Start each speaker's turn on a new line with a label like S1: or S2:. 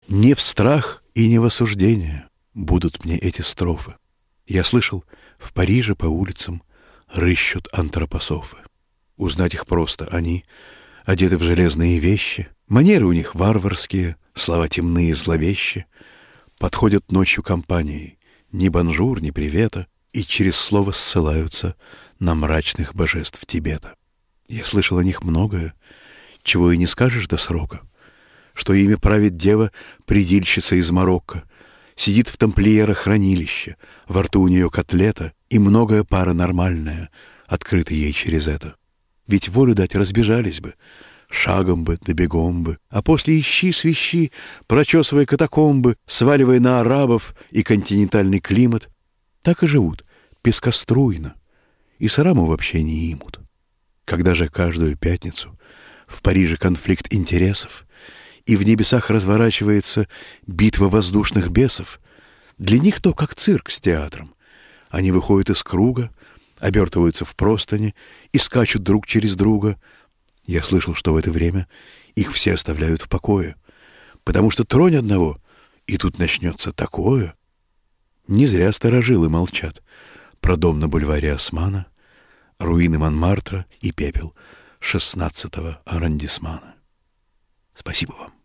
S1: Не в страх и не в осуждение будут мне эти строфы. Я слышал, в Париже по улицам рыщут антропософы. Узнать их просто: они одеты в железные вещи, манеры у них варварские, слова темные, зловещи, подходят ночью компанией, ни бонжур, ни привета, и через слово ссылаются на мрачных божеств Тибета. Я слышал о них многое, чего и не скажешь до срока, что ими правит дева-предильщица из Марокко, сидит в тамплиера хранилище, во рту у нее котлета, и многое паранормальное открыто ей через это. Ведь волю дать разбежались бы, шагом бы да бегом бы, а после ищи свищи, прочесывая катакомбы, сваливая на арабов и континентальный климат, так и живут, пескоструйно, и сраму вообще не имут. Когда же каждую пятницу в Париже конфликт интересов, и в небесах разворачивается битва воздушных бесов, для них то как цирк с театром. Они выходят из круга, обертываются в простыни и скачут друг через друга. Я слышал, что в это время их все оставляют в покое, потому что тронь одного, и тут начнется такое. Не зря старожилы молчат про дом на бульваре Османа, руины Монмартра и пепел 16-го аррondissement. Спасибо вам.